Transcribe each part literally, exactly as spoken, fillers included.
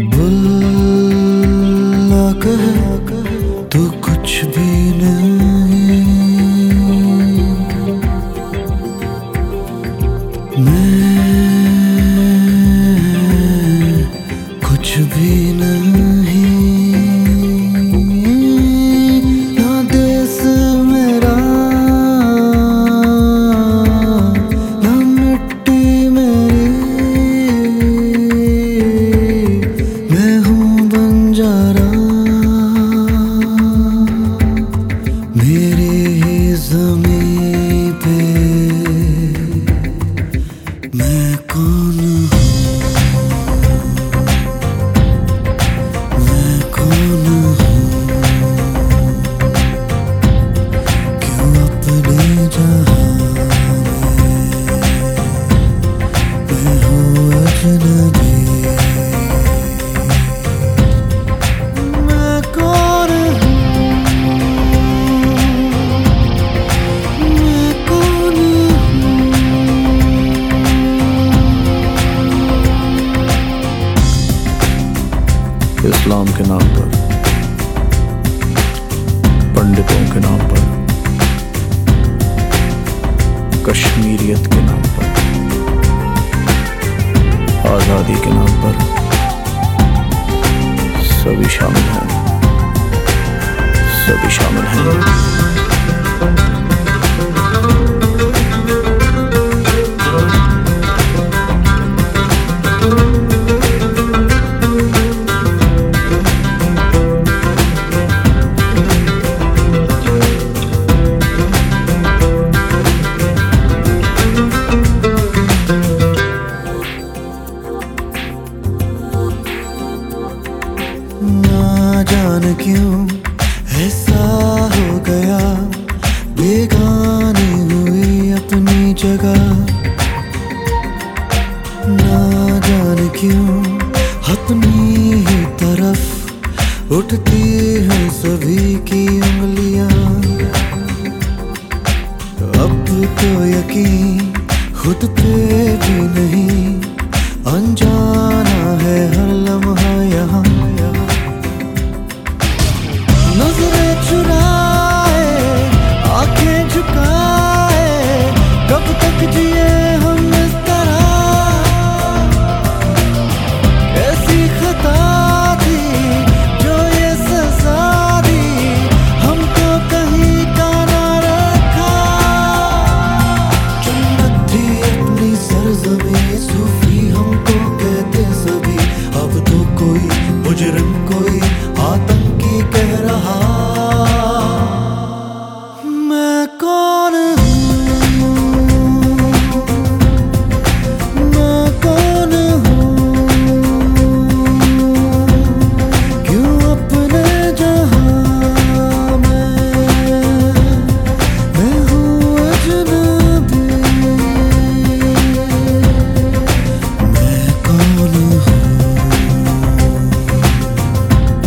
बुल्ला कहे तो कुछ भी नहीं, मैं कुछ भी नहीं। ना देश मेरा ना मिट्टी मेरी, मैं हूँ बंजारा मेरे ही ज़मीं पे। मैं कौन हूँ, मैं कौन हूँ, क्यों अपने जहाँ में मैं हूँ अजनबी। मैं कौन हूँ, मैं कौन हूँ। इस्लाम के नाम पर, पंडितों के नाम पर, कश्मीरियत के नाम पर, आज़ादी के नाम पर सभी शामिल हैं, सभी शामिल हैं। ना जान क्यों ऐसा हो गया, बेगानी हुई अपनी जगह। ना जान क्यों अपनी ही तरफ उठती हैं सभी की उंगलियां। अब तो यकीन खुद पे भी नहीं, अनजाना है हर लम्हा यहाँ। नजरें चुराए आंखें झुकाए, कब तक जिए हम इस तरह। कैसी खता थी जो ये सजा दी, हमको कहीं का ना रखा। जन्नत थी अपनी सरज़मीं, सूफी हमको कहते सभी। अब तो कोई मुजरिम कोई आतंकी कह रहा। मैं कौन हूँ, मैं कौन हूँ, क्यों अपने जहाँ में मैं हूँ अजनबी। मैं कौन हूँ,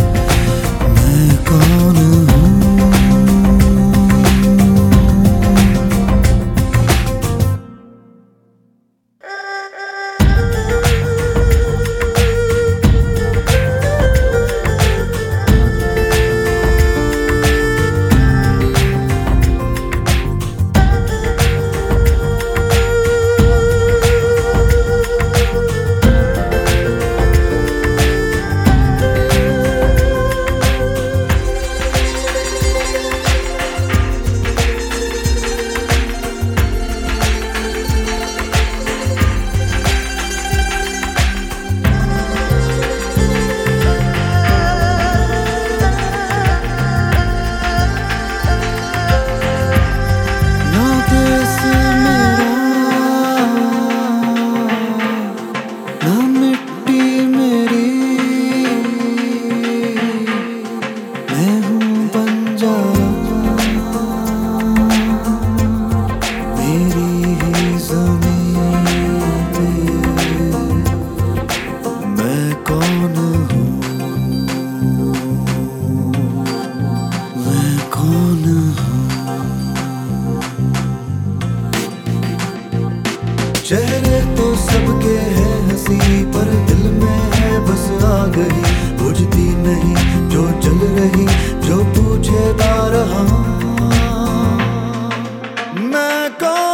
गई, बुझती नहीं जो जल रही, जो पूछेगा रहा मैं कौन।